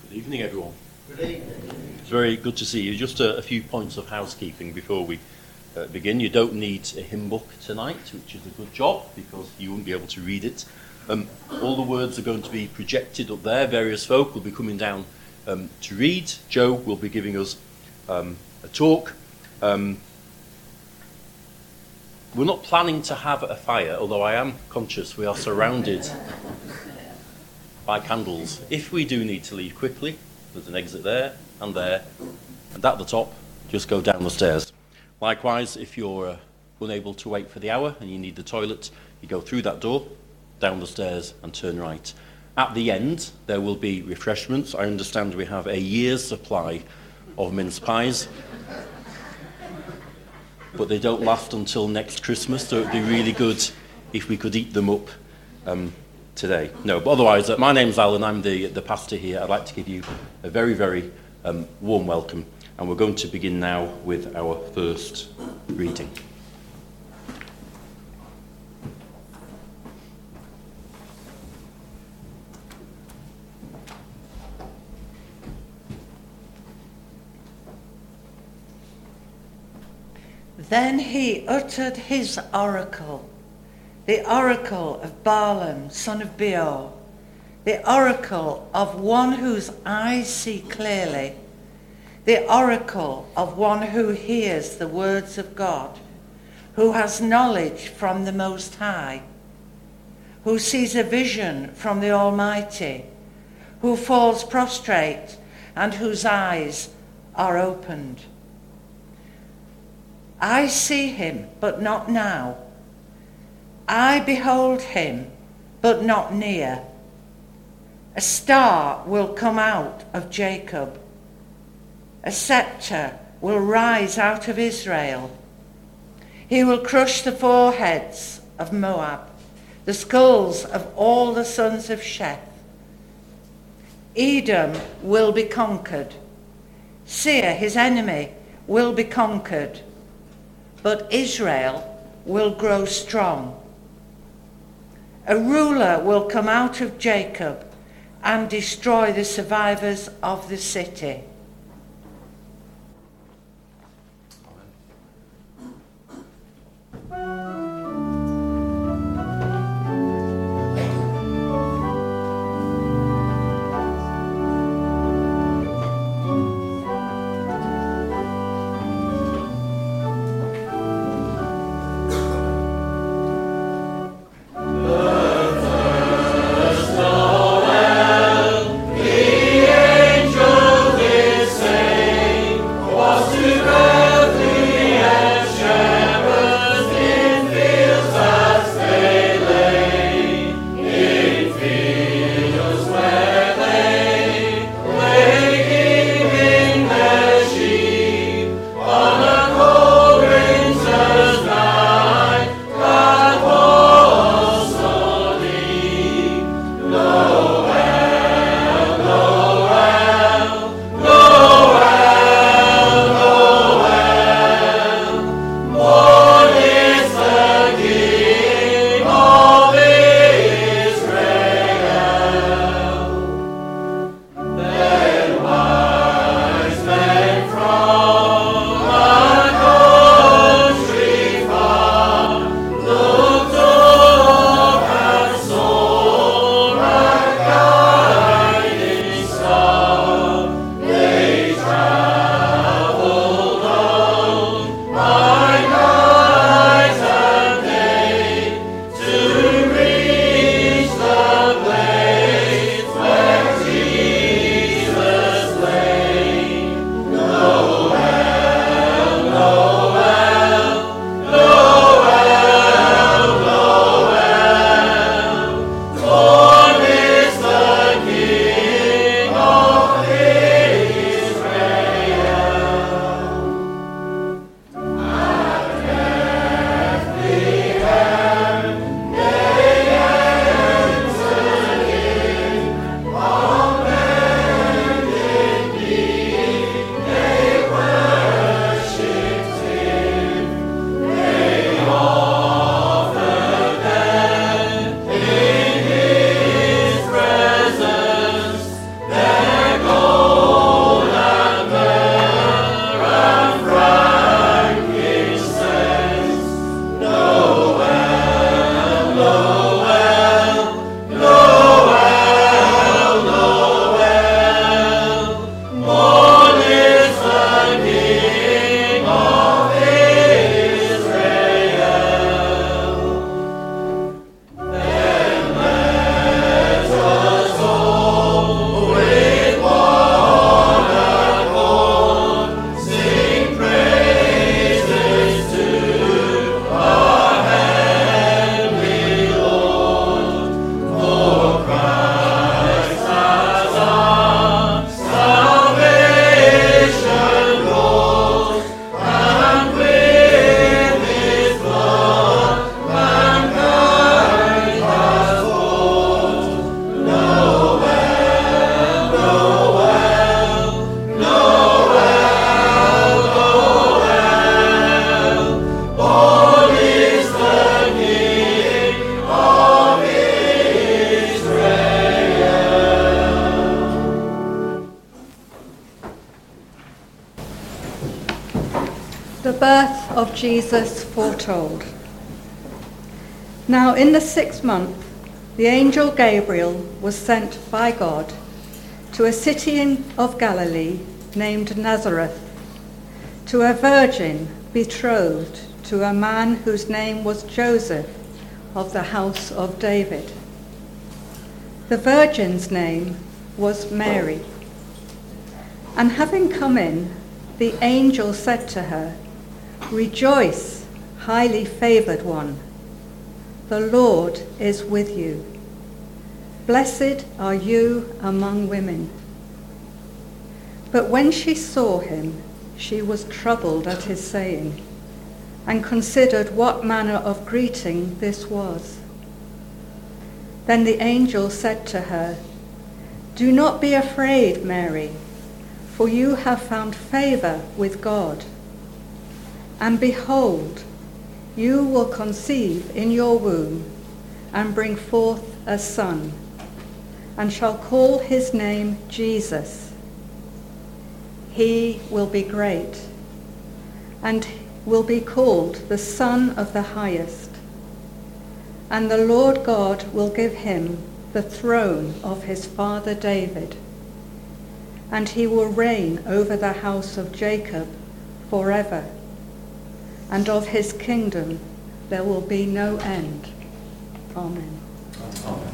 Good evening, everyone. Good evening. It's very good to see you. Just a few points of housekeeping before we begin. You don't need a hymn book tonight, which is a good job because you won't be able to read it. All the words are going to be projected up there. Various folk will be coming down to read. Joe will be giving us a talk. We're not planning to have a fire, although I am conscious we are surrounded by candles. If we do need to leave quickly, there's an exit there, and at the top, just go down the stairs. Likewise, if you're unable to wait for the hour and you need the toilet, you go through that door, down the stairs, and turn right. At the end, there will be refreshments. I understand we have a year's supply of mince pies, but they don't last until next Christmas, so it'd be really good if we could eat them up today. No, but otherwise, my name's Alan, I'm the pastor here. I'd like to give you a very, very warm welcome, and we're going to begin now with our first reading. Then he uttered his oracle, the oracle of Balaam, son of Beor, the oracle of one whose eyes see clearly, the oracle of one who hears the words of God, who has knowledge from the Most High, who sees a vision from the Almighty, who falls prostrate and whose eyes are opened. I see him, but not now. I behold him, but not near. A star will come out of Jacob. A scepter will rise out of Israel. He will crush the foreheads of Moab, the skulls of all the sons of Sheth. Edom will be conquered. Seir, his enemy, will be conquered. But Israel will grow strong. A ruler will come out of Jacob and destroy the survivors of the city. Angels The birth of Jesus foretold. Now in the 6th month, the angel Gabriel was sent by God to a city of Galilee named Nazareth, to a virgin betrothed to a man whose name was Joseph, of the house of David. The virgin's name was Mary. And having come in, the angel said to her, "Rejoice, highly favoured one. The Lord is with you. Blessed are you among women." But when she saw him, she was troubled at his saying, and considered what manner of greeting this was. Then the angel said to her, "Do not be afraid, Mary, for you have found favour with God. And behold, you will conceive in your womb and bring forth a son, and shall call his name Jesus. He will be great, and will be called the Son of the Highest. And the Lord God will give him the throne of his father David, and he will reign over the house of Jacob forever, and of his kingdom there will be no end." Amen. Amen.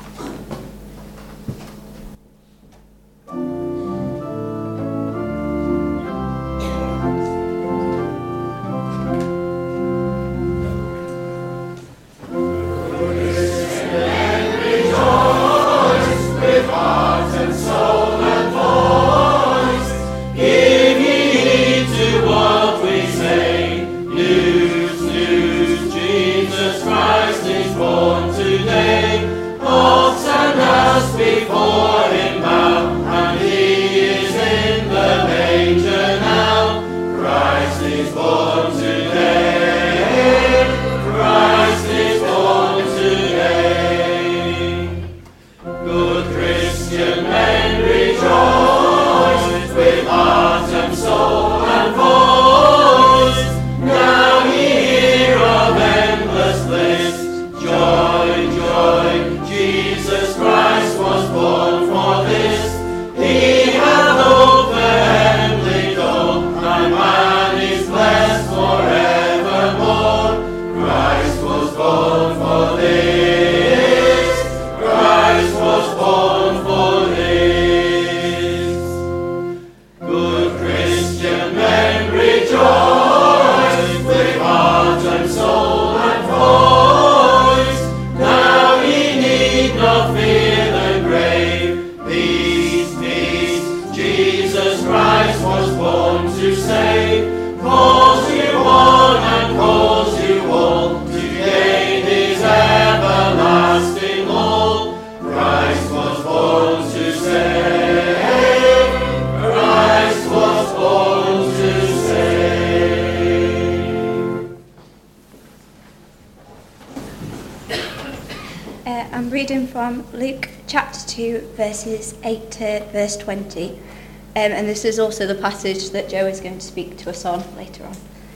I'm reading from Luke chapter 2, verses 8 to verse 20. And this is also the passage that Joe is going to speak to us on later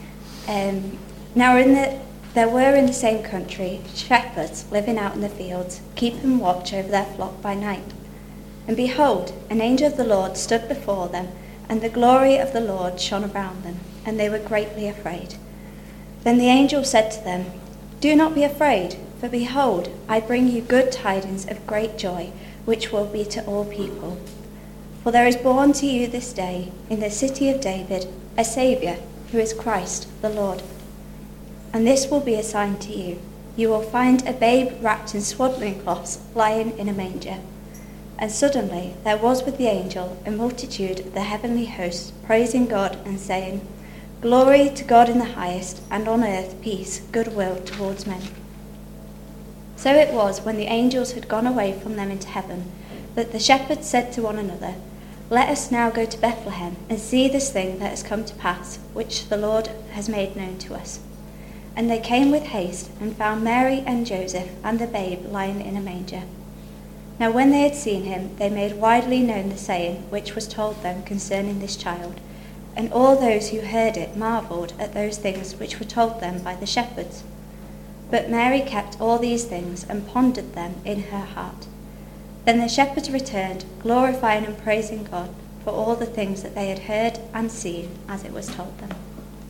on. Now there were in the same country shepherds living out in the fields, keeping watch over their flock by night. And behold, an angel of the Lord stood before them, and the glory of the Lord shone around them, and they were greatly afraid. Then the angel said to them, "Do not be afraid, for behold, I bring you good tidings of great joy, which will be to all people. For there is born to you this day, in the city of David, a Saviour, who is Christ the Lord. And this will be a sign to you. You will find a babe wrapped in swaddling cloths, lying in a manger." And suddenly there was with the angel a multitude of the heavenly hosts, praising God and saying, "Glory to God in the highest, and on earth peace, goodwill towards men." So it was, when the angels had gone away from them into heaven, that the shepherds said to one another, "Let us now go to Bethlehem and see this thing that has come to pass, which the Lord has made known to us." And they came with haste and found Mary and Joseph and the babe lying in a manger. Now when they had seen him, they made widely known the saying which was told them concerning this child. And all those who heard it marvelled at those things which were told them by the shepherds. But Mary kept all these things and pondered them in her heart. Then the shepherds returned, glorifying and praising God for all the things that they had heard and seen as it was told them.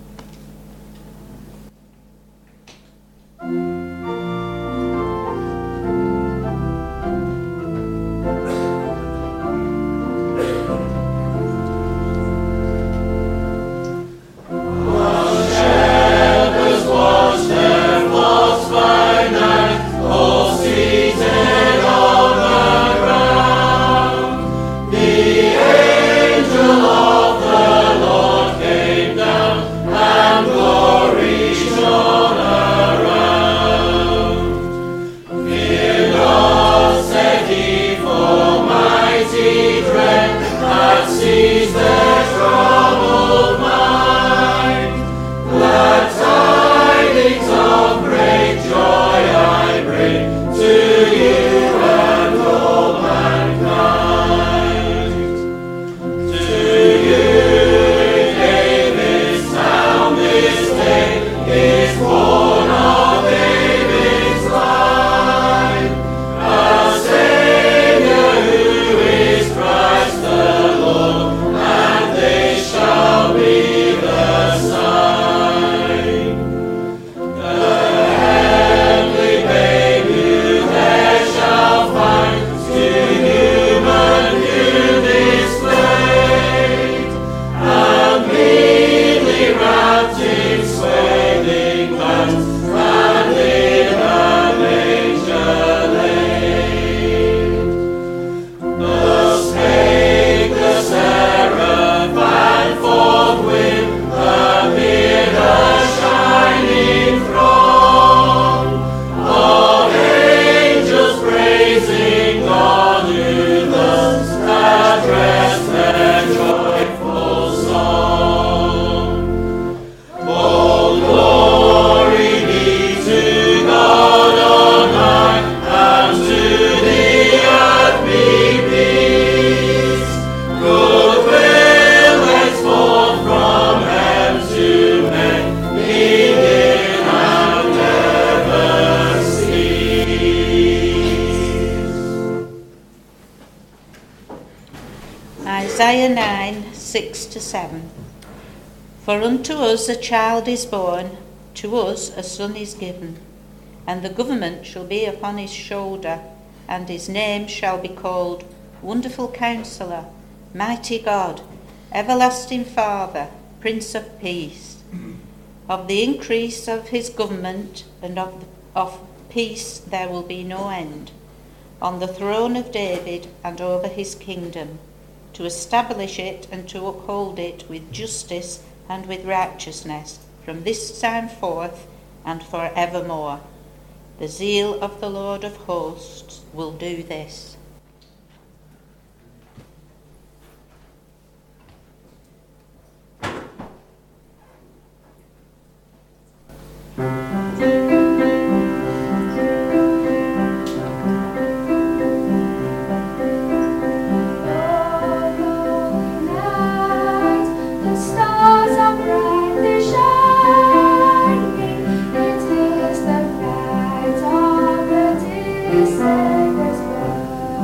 Isaiah 9, 6-7. For unto us a child is born, to us a son is given, and the government shall be upon his shoulder, and his name shall be called Wonderful Counselor, Mighty God, Everlasting Father, Prince of Peace. Of the increase of his government and of peace there will be no end, on the throne of David and over his kingdom, to establish it and to uphold it with justice and with righteousness from this time forth and for evermore. The zeal of the Lord of hosts will do this. Savior's birth.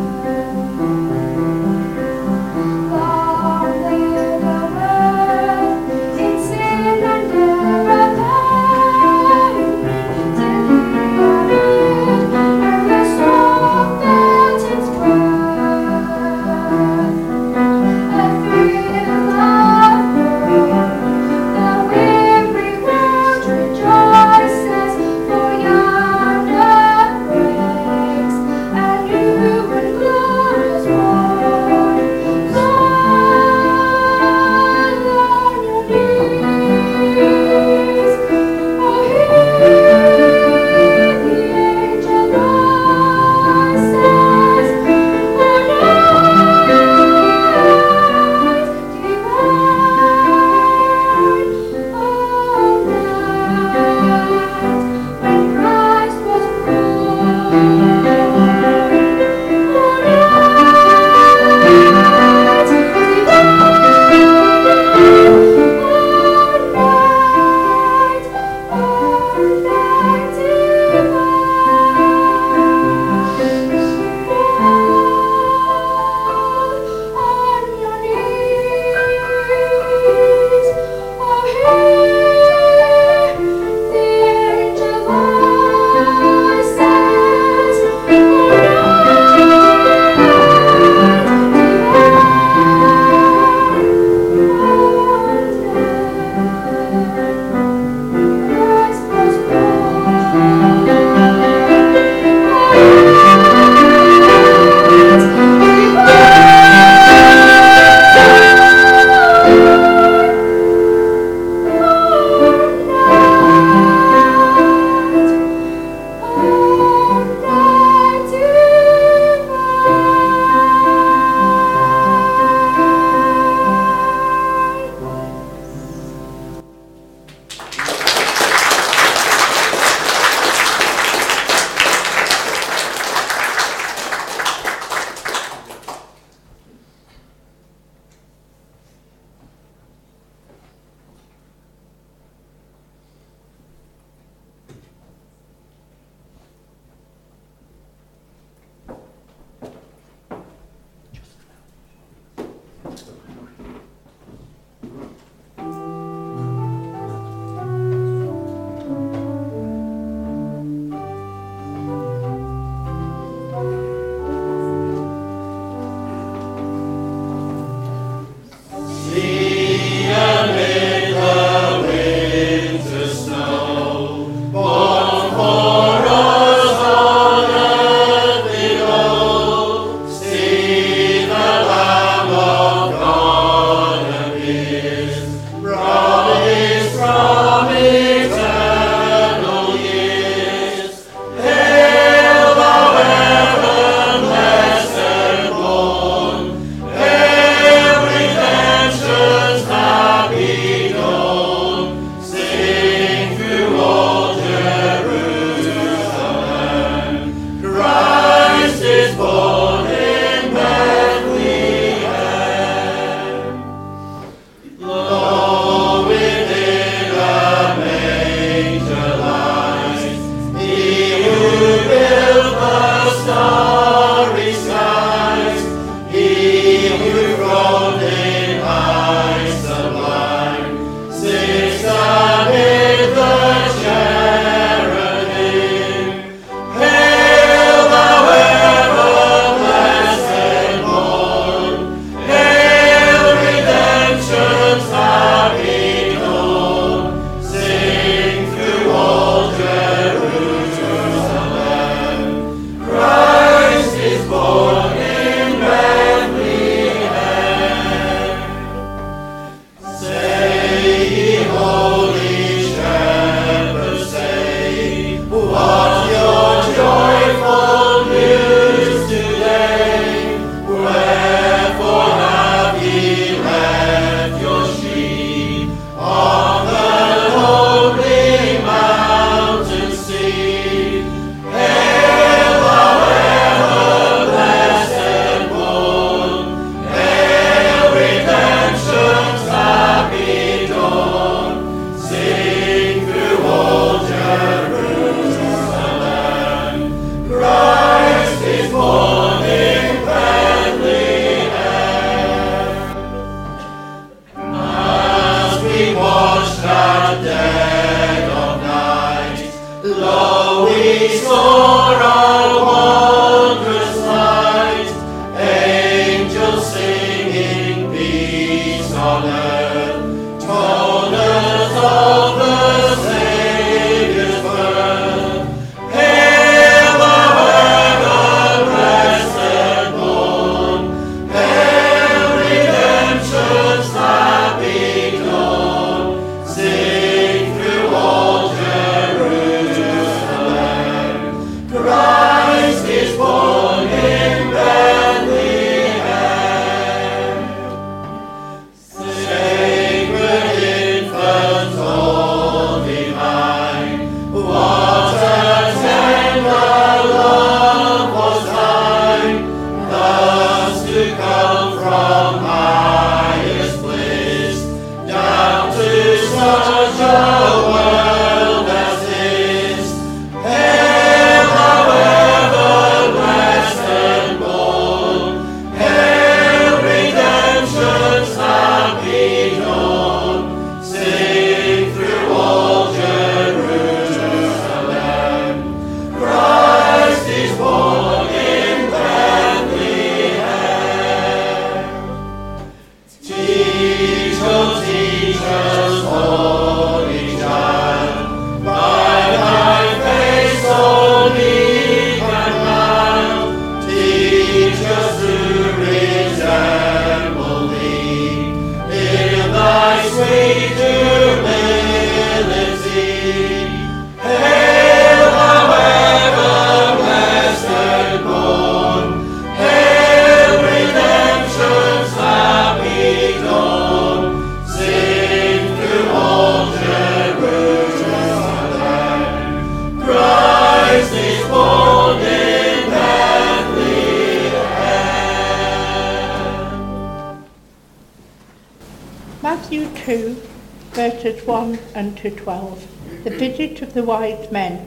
Matthew 2, verses 1 and to 12, the visit of the wise men.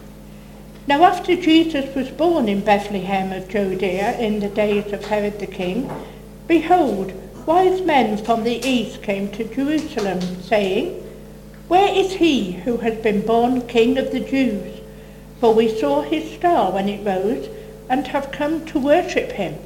Now after Jesus was born in Bethlehem of Judea in the days of Herod the king, behold, wise men from the east came to Jerusalem, saying, Where is he who has been born King of the Jews? For we saw his star when it rose, and have come to worship him.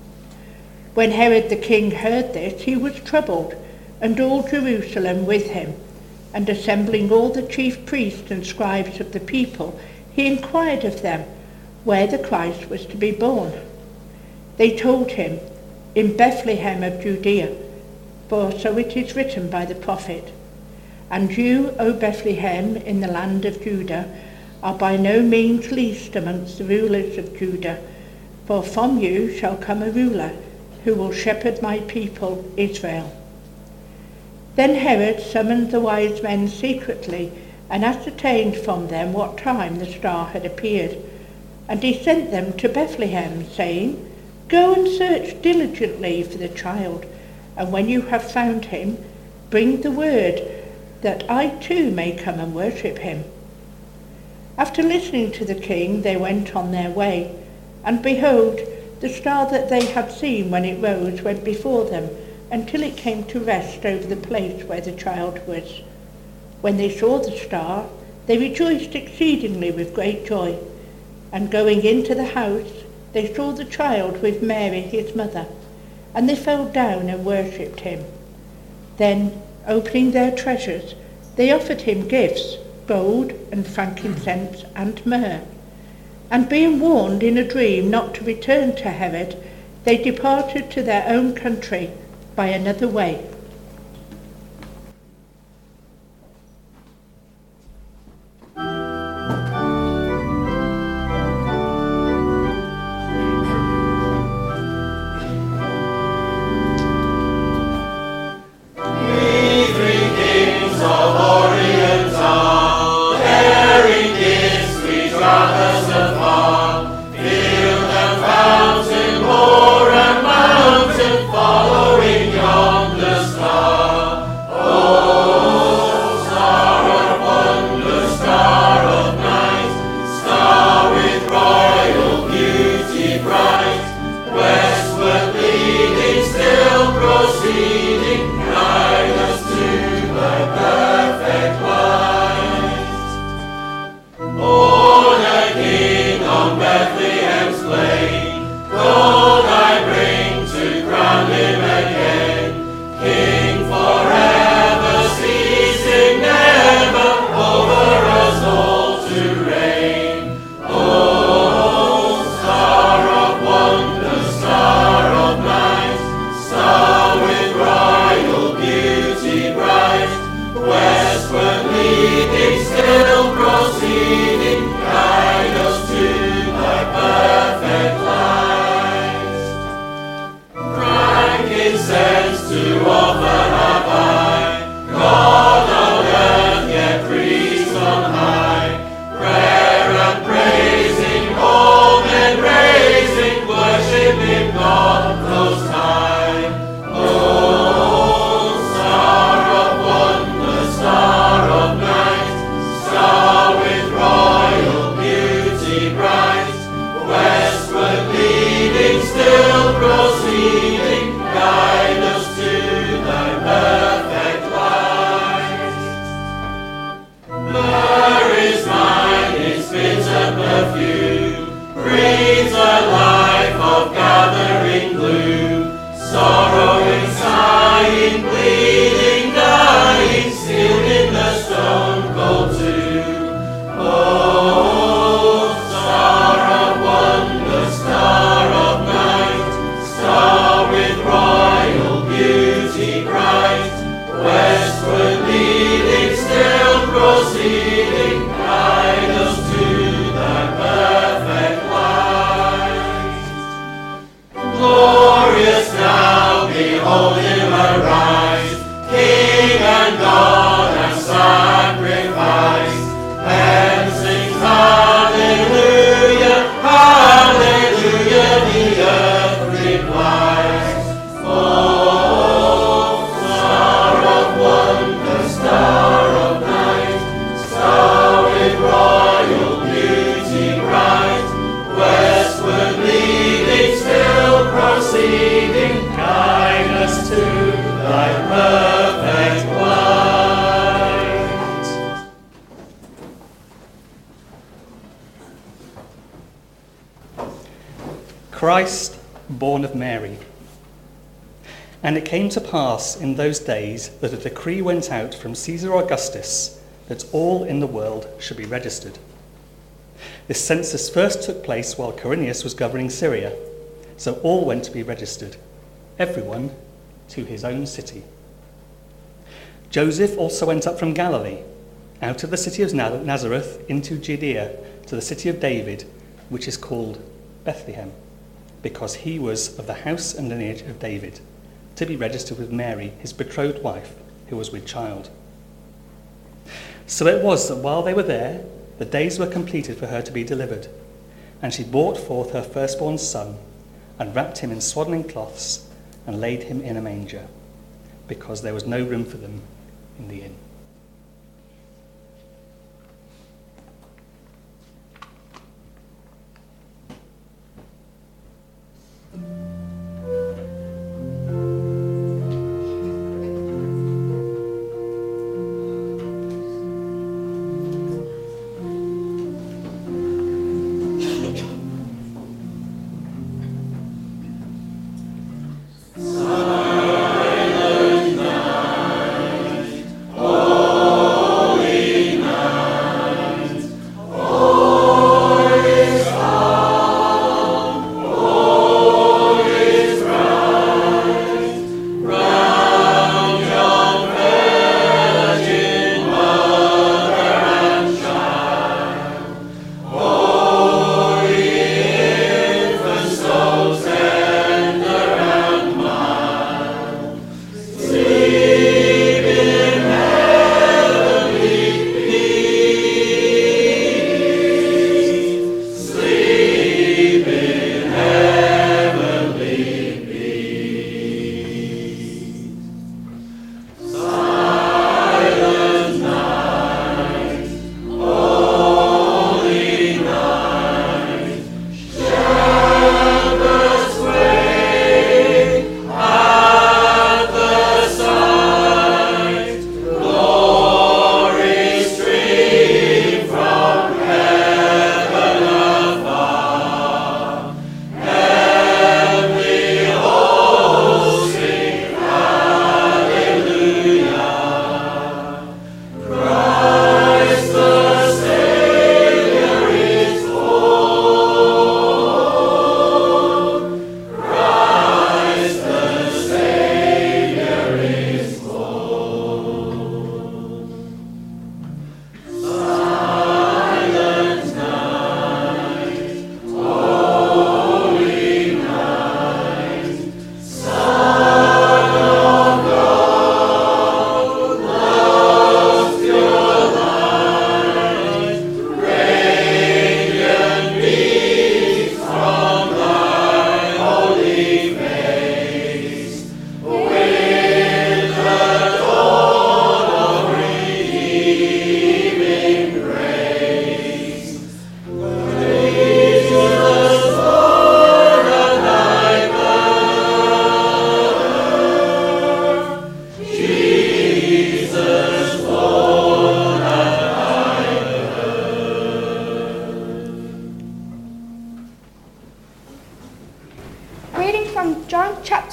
When Herod the king heard this, he was troubled, and all Jerusalem with him. And assembling all the chief priests and scribes of the people, he inquired of them where the Christ was to be born. They told him, In Bethlehem of Judea, for so it is written by the prophet, And you, O Bethlehem, in the land of Judah, are by no means least amongst the rulers of Judah, for from you shall come a ruler, who will shepherd my people Israel. Then Herod summoned the wise men secretly, and ascertained from them what time the star had appeared. And he sent them to Bethlehem, saying, Go and search diligently for the child, and when you have found him, bring the word, that I too may come and worship him. After listening to the king, they went on their way, and behold, the star that they had seen when it rose went before them, until it came to rest over the place where the child was. When they saw the star, they rejoiced exceedingly with great joy. And going into the house, they saw the child with Mary his mother, and they fell down and worshipped him. Then, opening their treasures, they offered him gifts, gold and frankincense and myrrh. And being warned in a dream not to return to Herod, they departed to their own country by another way. Following yonder star. Christ, born of Mary. And it came to pass in those days that a decree went out from Caesar Augustus that all in the world should be registered. This census first took place while Quirinius was governing Syria, so all went to be registered, everyone to his own city. Joseph also went up from Galilee, out of the city of Nazareth into Judea, to the city of David, which is called Bethlehem, because he was of the house and lineage of David, to be registered with Mary, his betrothed wife, who was with child. So it was that while they were there, the days were completed for her to be delivered, and she brought forth her firstborn son, and wrapped him in swaddling cloths, and laid him in a manger, because there was no room for them in the inn. Silent night,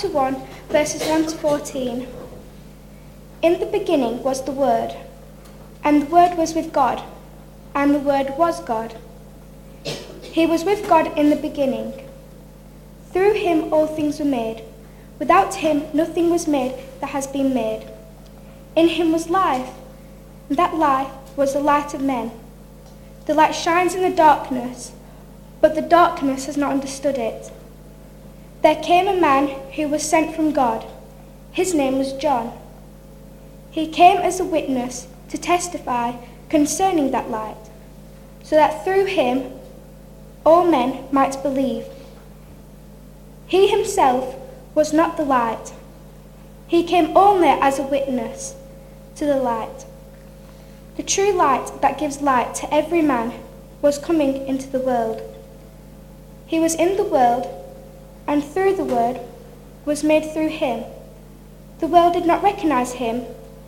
chapter 1, verses 1 to 14. In the beginning was the Word, and the Word was with God, and the Word was God. He was with God in the beginning. Through him all things were made. Without him nothing was made that has been made. In him was life, and that life was the light of men. The light shines in the darkness, but the darkness has not understood it. There came a man who was sent from God. His name was John. He came as a witness to testify concerning that light, so that through him all men might believe. He himself was not the light. He came only as a witness to the light. The true light that gives light to every man was coming into the world. He was in the world, and through the Word was made through him. The world did not recognize him.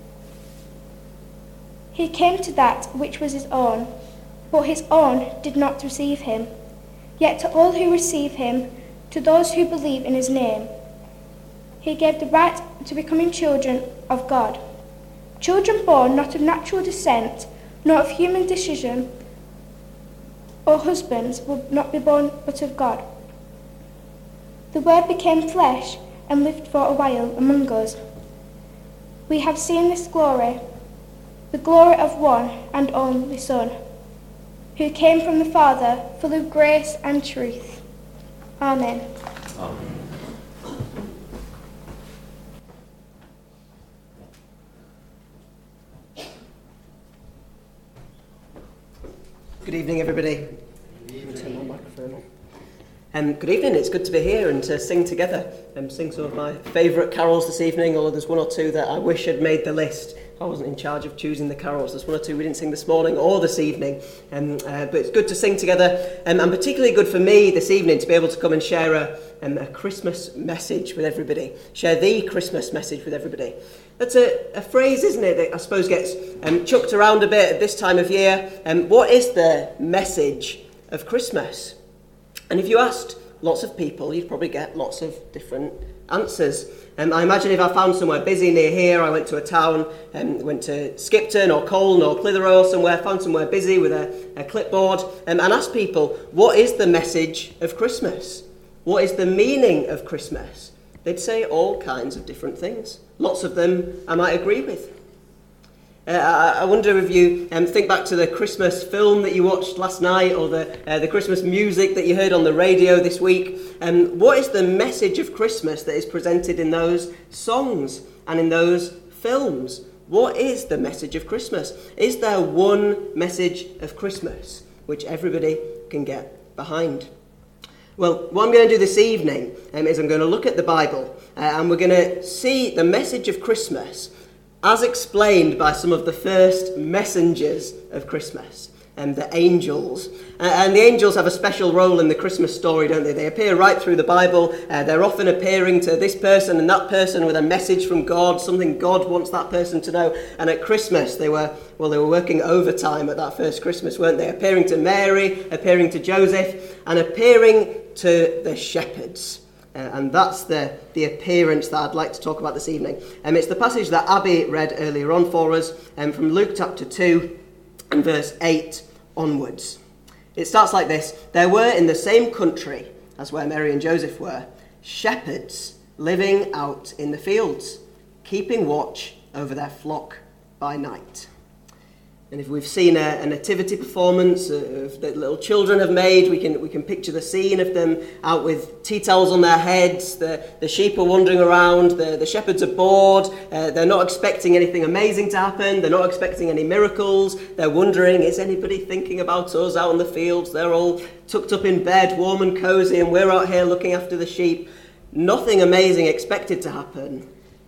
He came to that which was his own, but his own did not receive him. Yet to all who receive him, to those who believe in his name, he gave the right to becoming children of God. Children born not of natural descent, nor of human decision, or husbands will not be born but of God. The Word became flesh and lived for a while among us. We have seen this glory, the glory of one and only Son, who came from the Father, full of grace and truth. Amen. Amen. Good evening, everybody. Turn my microphone on. Good evening. It's good to be here and to sing together and sing some of my favourite carols this evening, although there's one or two that I wish had made the list. I wasn't in charge of choosing the carols. There's one or two we didn't sing this morning or this evening, but it's good to sing together, and particularly good for me this evening to be able to come and share a Christmas message with everybody, share the Christmas message with everybody. That's a phrase, isn't it, that I suppose gets chucked around a bit at this time of year. What is the message of Christmas? And if you asked lots of people, you'd probably get lots of different answers. I imagine if I found somewhere busy near here, I went to a town, went to Skipton or Colne or Clitheroe or somewhere, found somewhere busy with a clipboard, and asked people, what is the message of Christmas? What is the meaning of Christmas? They'd say all kinds of different things. Lots of them I might agree with. I wonder if you think back to the Christmas film that you watched last night, or the Christmas music that you heard on the radio this week. What is the message of Christmas that is presented in those songs and in those films? What is the message of Christmas? Is there one message of Christmas which everybody can get behind? Well, what I'm going to do this evening is I'm going to look at the Bible and we're going to see the message of Christmas as explained by some of the first messengers of Christmas, the angels. And the angels have a special role in the Christmas story, don't they? They appear right through the Bible. They're often appearing to this person and that person with a message from God, something God wants that person to know. And at Christmas, they were working overtime at that first Christmas, weren't they? Appearing to Mary, appearing to Joseph, and appearing to the shepherds. And that's the appearance that I'd like to talk about this evening. It's the passage that Abby read earlier on for us, from Luke chapter 2 and verse 8 onwards. It starts like this. There were in the same country as where Mary and Joseph were, shepherds living out in the fields, keeping watch over their flock by night. And if we've seen a nativity performance of that little children have made, we can picture the scene of them out with tea towels on their heads. The sheep are wandering around. The shepherds are bored. They're not expecting anything amazing to happen. They're not expecting any miracles. They're wondering, is anybody thinking about us out in the fields? They're all tucked up in bed, warm and cozy, and we're out here looking after the sheep. Nothing amazing expected to happen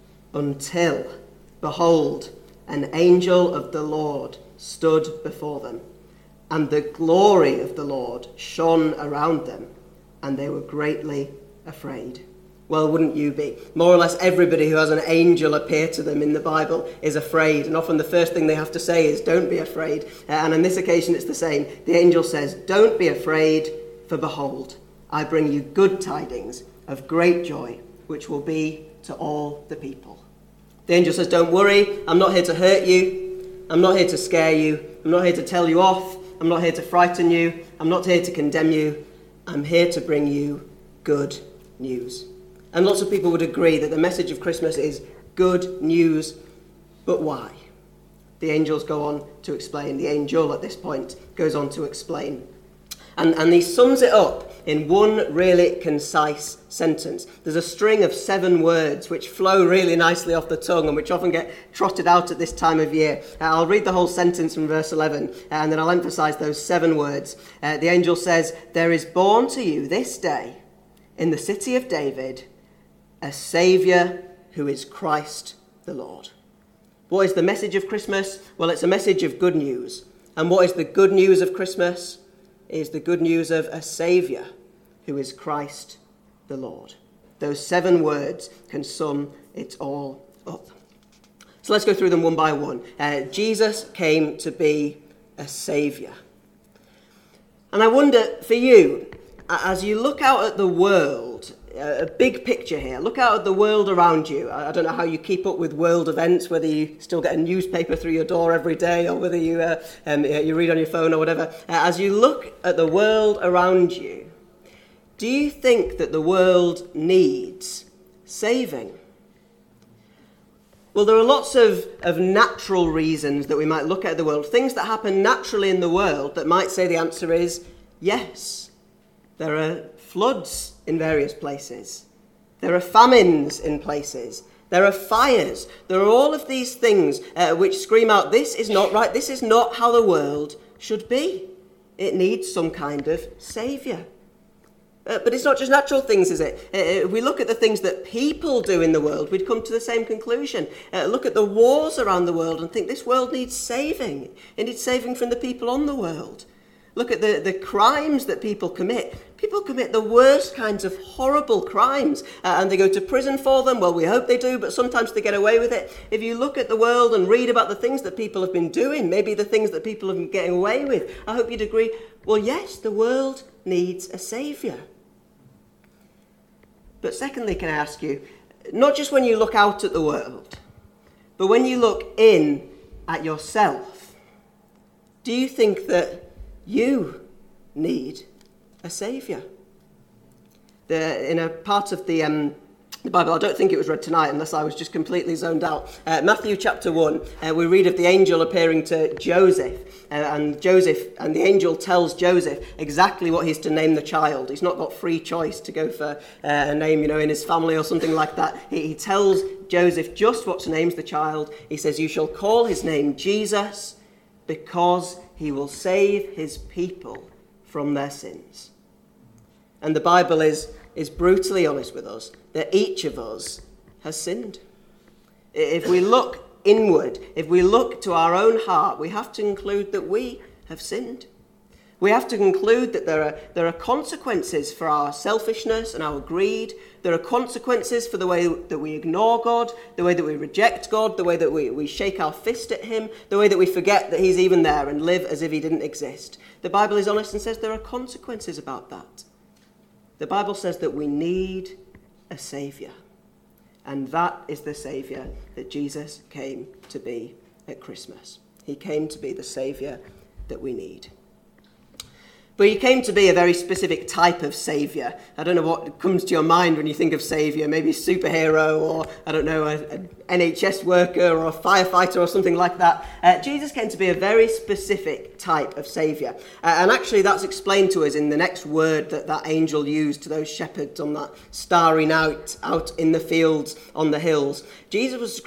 until, behold, an angel of the Lord stood before them, and the glory of the Lord shone around them, and they were greatly afraid. Well, wouldn't you be? More or less everybody who has an angel appear to them in the Bible is afraid, and often the first thing they have to say is, don't be afraid. And on this occasion it's the same. The angel says, don't be afraid, for behold, I bring you good tidings of great joy, which will be to all the people. The angel says, don't worry, I'm not here to hurt you. I'm not here to scare you. I'm not here to tell you off. I'm not here to frighten you. I'm not here to condemn you. I'm here to bring you good news. And lots of people would agree that the message of Christmas is good news, but why? The angels go on to explain. The angel at this point goes on to explain. And he sums it up in one really concise sentence. There's a string of 7 words which flow really nicely off the tongue and which often get trotted out at this time of year. I'll read the whole sentence from verse 11 and then I'll emphasize those 7 words. The angel says, there is born to you this day in the city of David a Saviour who is Christ the Lord. What is the message of Christmas? Well, it's a message of good news. And what is the good news of Christmas? It is the good news of a Saviour who is Christ the Lord. Those 7 words can sum it all up. So let's go through them one by one. Jesus came to be a Saviour. And I wonder, for you, as you look out at the world, a big picture here, look out at the world around you. I don't know how you keep up with world events, whether you still get a newspaper through your door every day or whether you read on your phone or whatever. As you look at the world around you, do you think that the world needs saving? Well, there are lots of natural reasons that we might look at the world, things that happen naturally in the world that might say the answer is yes. There are floods in various places. There are famines in places. There are fires. There are all of these things which scream out, this is not right. This is not how the world should be. It needs some kind of saviour. But it's not just natural things, is it? If we look at the things that people do in the world, we'd come to the same conclusion. Look at the wars around the world and think this world needs saving. It needs saving from the people on the world. Look at the crimes that people commit. People commit the worst kinds of horrible crimes and they go to prison for them. Well, we hope they do, but sometimes they get away with it. If you look at the world and read about the things that people have been doing, maybe the things that people have been getting away with, I hope you'd agree, well, yes, the world needs a saviour. But secondly, can I ask you, not just when you look out at the world, but when you look in at yourself, do you think that you need a saviour? In a part of the Bible, I don't think it was read tonight unless I was just completely zoned out. Matthew chapter 1, we read of the angel appearing to Joseph. And the angel tells Joseph exactly what he's to name the child. He's not got free choice to go for a name, in his family or something like that. He tells Joseph just what to name the child. He says, you shall call his name Jesus, because he will save his people from their sins. And the Bible is brutally honest with us that each of us has sinned. If we look inward, if we look to our own heart, we have to conclude that we have sinned. We have to conclude that there are consequences for our selfishness and our greed. There are consequences for the way that we ignore God, the way that we reject God, the way that we shake our fist at him, the way that we forget that he's even there and live as if he didn't exist. The Bible is honest and says there are consequences about that. The Bible says that we need a saviour. And that is the saviour that Jesus came to be at Christmas. He came to be the saviour that we need. But he came to be a very specific type of saviour. I don't know what comes to your mind when you think of saviour. Maybe a superhero or, I don't know, an NHS worker or a firefighter or something like that. Jesus came to be a very specific type of saviour. And actually that's explained to us in the next word that angel used to those shepherds on that starry night out in the fields on the hills. Jesus was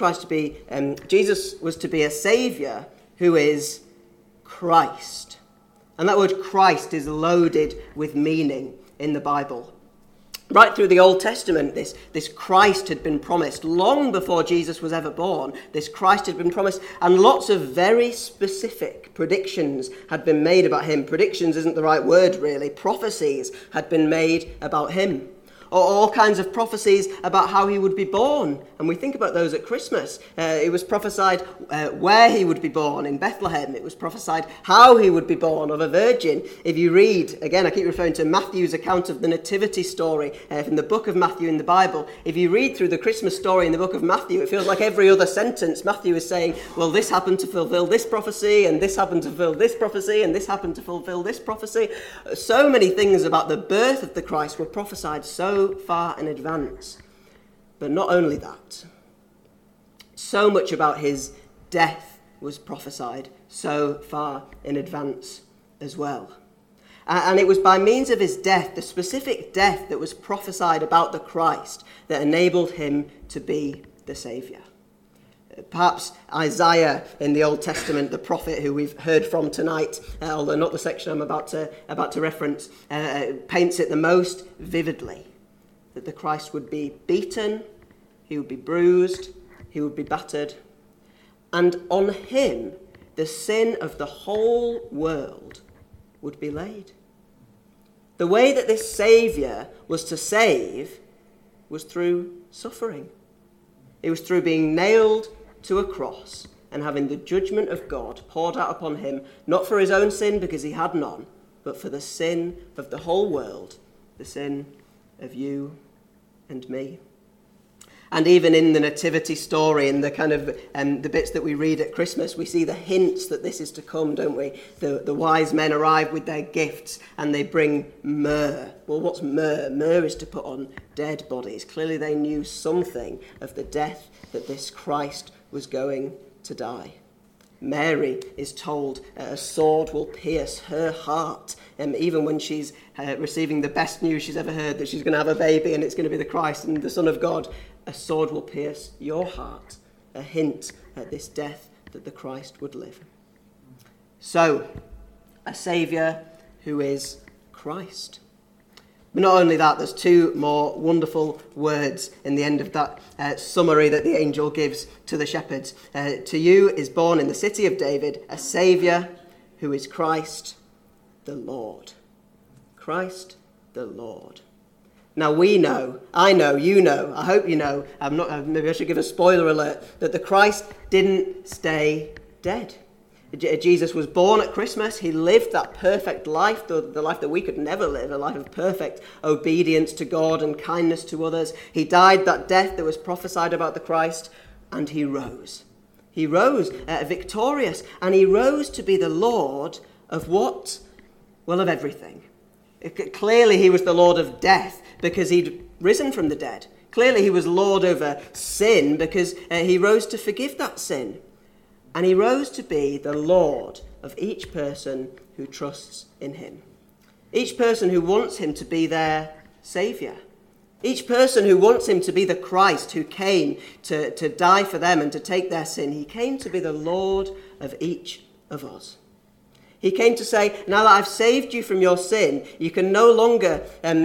to be a saviour who is Christ. And that word Christ is loaded with meaning in the Bible. Right through the Old Testament, this Christ had been promised long before Jesus was ever born. This Christ had been promised, and lots of very specific predictions had been made about him. Predictions isn't the right word, really. Prophecies had been made about him. or all kinds of prophecies about how he would be born. And we think about those at Christmas. It was prophesied where he would be born, in Bethlehem. It was prophesied how he would be born, of a virgin. If you read, again, I keep referring to Matthew's account of the nativity story from the book of Matthew in the Bible. If you read through the Christmas story in the book of Matthew, it feels like every other sentence Matthew is saying, well, this happened to fulfill this prophecy, and this happened to fulfill this prophecy, and this happened to fulfill this prophecy. So many things about the birth of the Christ were prophesied so far in advance. But not only that, so much about his death was prophesied so far in advance as well. And it was by means of his death, the specific death that was prophesied about the Christ, that enabled him to be the Saviour. Perhaps Isaiah in the Old Testament, the prophet who we've heard from tonight, although not the section I'm about to reference, paints it the most vividly. That the Christ would be beaten, he would be bruised, he would be battered, and on him the sin of the whole world would be laid. The way that this Saviour was to save was through suffering. It was through being nailed to a cross and having the judgment of God poured out upon him, not for his own sin because he had none, but for the sin of the whole world, the sin of you and me. And even in the nativity story, in the kind of the bits that we read at Christmas, we see the hints that this is to come, don't we? The wise men arrive with their gifts and they bring myrrh. Well, what's myrrh? Myrrh is to put on dead bodies. Clearly they knew something of the death that this Christ was going to die. Mary is told a sword will pierce her heart, even when she's receiving the best news she's ever heard, that she's going to have a baby and it's going to be the Christ and the Son of God. A sword will pierce your heart, a hint at this death that the Christ would live. So, a Saviour who is Christ. But not only that, there's two more wonderful words in the end of that summary that the angel gives to the shepherds. To you is born in the city of David a Saviour who is Christ the Lord. Christ the Lord. Now we know, I know, you know, I hope you know, maybe I should give a spoiler alert, that the Christ didn't stay dead. Jesus was born at Christmas. He lived that perfect life, the life that we could never live, a life of perfect obedience to God and kindness to others. He died that death that was prophesied about the Christ, and he rose. He rose victorious, and he rose to be the Lord of what? Well, of everything. Clearly he was the Lord of death because he'd risen from the dead. Clearly he was Lord over sin because he rose to forgive that sin. And he rose to be the Lord of each person who trusts in him. Each person who wants him to be their Saviour. Each person who wants him to be the Christ who came to die for them and to take their sin. He came to be the Lord of each of us. He came to say, now that I've saved you from your sin, you can no longer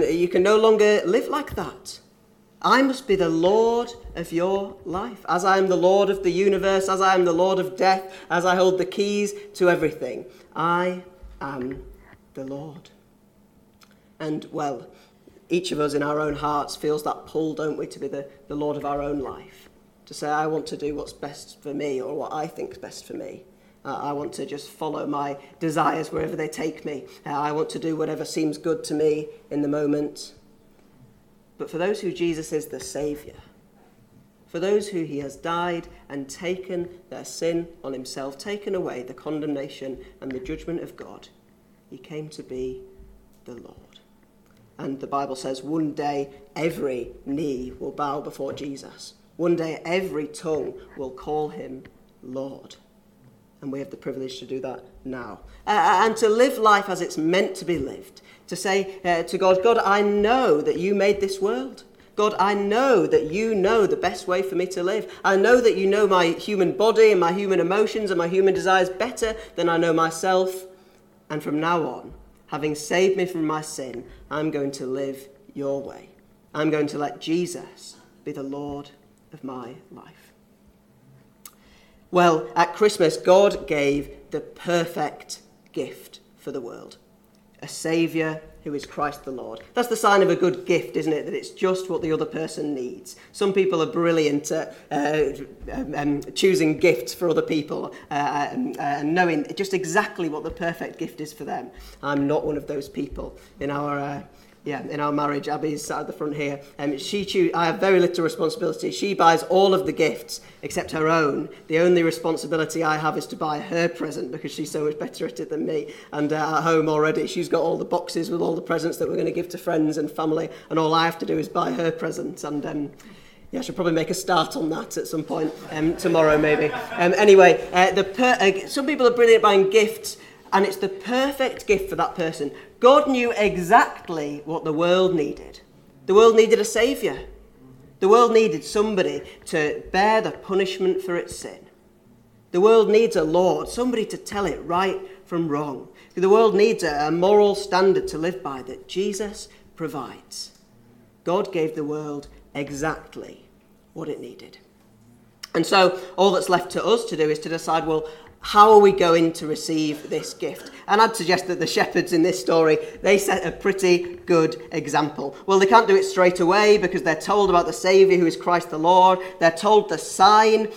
live like that. I must be the Lord of your life. As I am the Lord of the universe, as I am the Lord of death, as I hold the keys to everything, I am the Lord. And, well, each of us in our own hearts feels that pull, don't we, to be the Lord of our own life. To say, I want to do what's best for me or what I think is best for me. I want to just follow my desires wherever they take me. I want to do whatever seems good to me in the moment. But for those who Jesus is the Saviour, for those who he has died and taken their sin on himself, taken away the condemnation and the judgment of God, he came to be the Lord. And the Bible says one day every knee will bow before Jesus. One day every tongue will call him Lord. And we have the privilege to do that now. And to live life as it's meant to be lived. To say to God, God, I know that you made this world. God, I know that you know the best way for me to live. I know that you know my human body and my human emotions and my human desires better than I know myself. And from now on, having saved me from my sin, I'm going to live your way. I'm going to let Jesus be the Lord of my life. Well, at Christmas, God gave the perfect gift for the world. A Saviour who is Christ the Lord. That's the sign of a good gift, isn't it? That it's just what the other person needs. Some people are brilliant at choosing gifts for other people and knowing just exactly what the perfect gift is for them. I'm not one of those people. In our marriage, Abby's sat at the front here. I have very little responsibility. She buys all of the gifts except her own. The only responsibility I have is to buy her present because she's so much better at it than me. And at home already, she's got all the boxes with all the presents that we're going to give to friends and family, and all I have to do is buy her present. And I should probably make a start on that at some point tomorrow, maybe. Some people are brilliant at buying gifts, and it's the perfect gift for that person. God knew exactly what the world needed. The world needed a saviour. The world needed somebody to bear the punishment for its sin. The world needs a Lord, somebody to tell it right from wrong. The world needs a moral standard to live by that Jesus provides. God gave the world exactly what it needed. And so all that's left to us to do is to decide, well, how are we going to receive this gift? And I'd suggest that the shepherds in this story, they set a pretty good example. Well, they can't do it straight away because they're told about the Saviour who is Christ the Lord. They're told the sign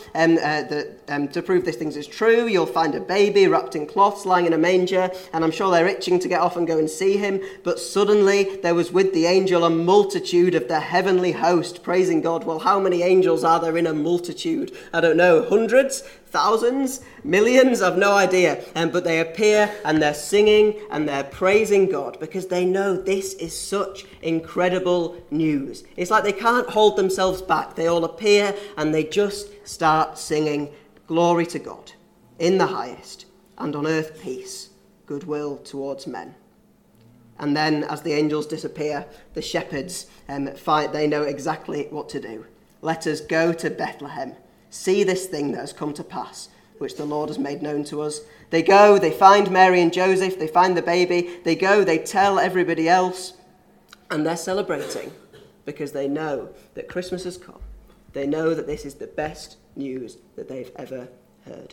to prove this thing is true. You'll find a baby wrapped in cloths lying in a manger, and I'm sure they're itching to get off and go and see him. But suddenly there was with the angel a multitude of the heavenly host praising God. Well, how many angels are there in a multitude? I don't know, hundreds? Thousands, millions, I've no idea. But they appear and they're singing and they're praising God because they know this is such incredible news. It's like they can't hold themselves back. They all appear and they just start singing, glory to God in the highest, and on earth peace, goodwill towards men. And then as the angels disappear, the shepherds they know exactly what to do. Let us go to Bethlehem. See this thing that has come to pass, which the Lord has made known to us. They go, they find Mary and Joseph, they find the baby, they go, they tell everybody else, and they're celebrating because they know that Christmas has come. They know that this is the best news that they've ever heard.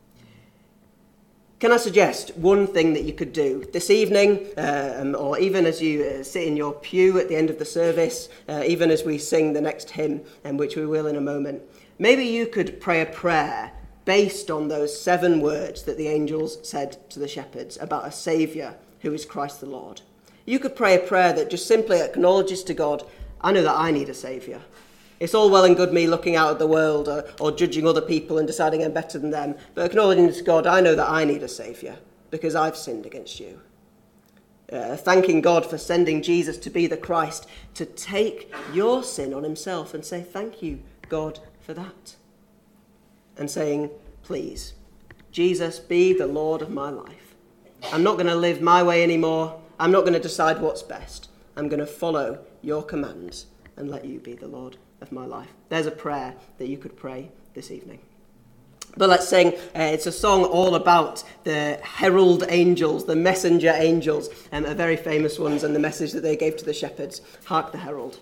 Can I suggest one thing that you could do this evening, or even as you sit in your pew at the end of the service, even as we sing the next hymn, which we will in a moment? Maybe you could pray a prayer based on those 7 words that the angels said to the shepherds about a saviour who is Christ the Lord. You could pray a prayer that just simply acknowledges to God, I know that I need a saviour. It's all well and good me looking out at the world or judging other people and deciding I'm better than them, but acknowledging to God, I know that I need a saviour because I've sinned against you. Thanking God for sending Jesus to be the Christ, to take your sin on himself and say, thank you, God, for that. And saying, please, Jesus, be the Lord of my life. I'm not going to live my way anymore. I'm not going to decide what's best. I'm going to follow your commands and let you be the Lord of my life. There's a prayer that you could pray this evening. But let's sing. It's a song all about the herald angels, the messenger angels, are very famous ones, and the message that they gave to the shepherds. Hark the herald.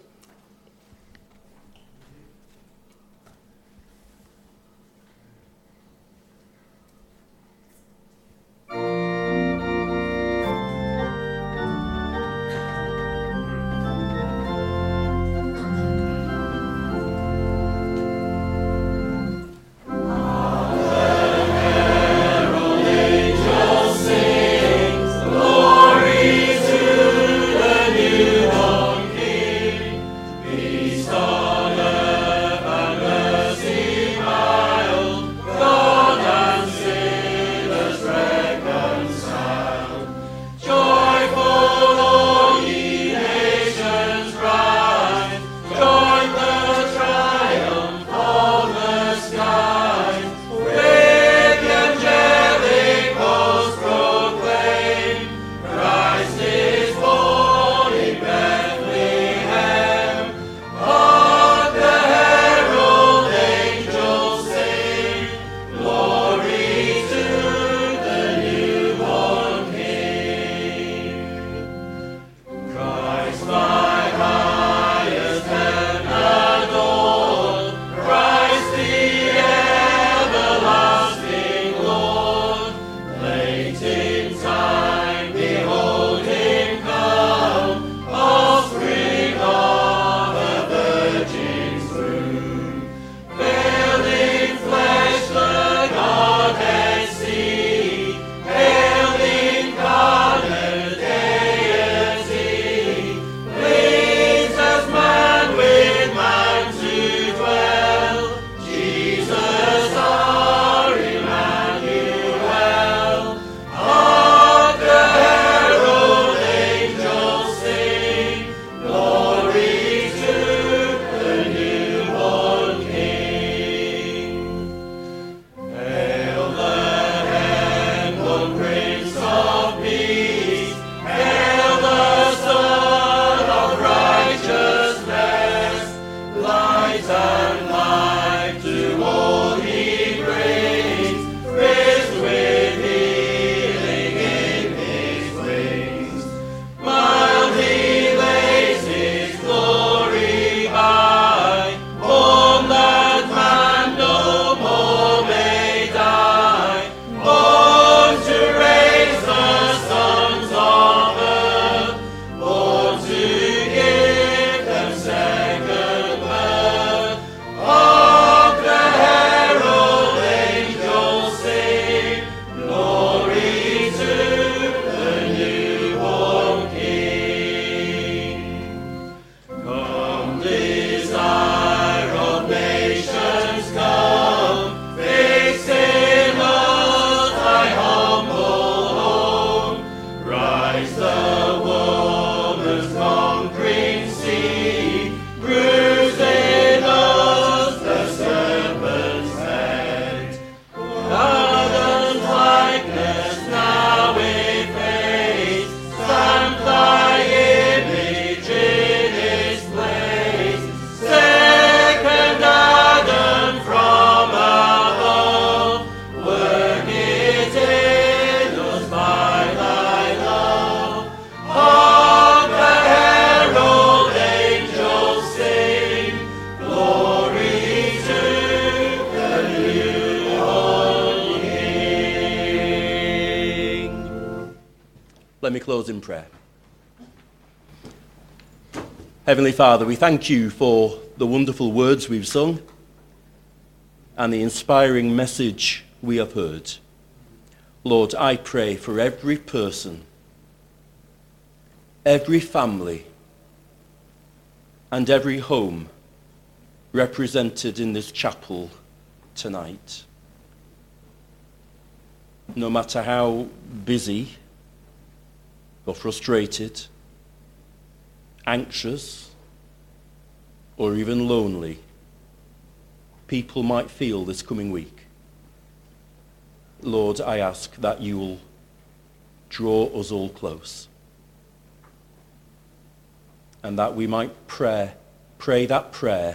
Let me close in prayer. Heavenly Father, we thank you for the wonderful words we've sung and the inspiring message we have heard. Lord, I pray for every person, every family, and every home represented in this chapel tonight. No matter how busy or frustrated, anxious, or even lonely people might feel this coming week. Lord, I ask that you will draw us all close and that we might pray that prayer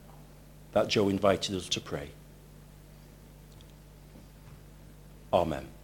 that Joe invited us to pray. Amen.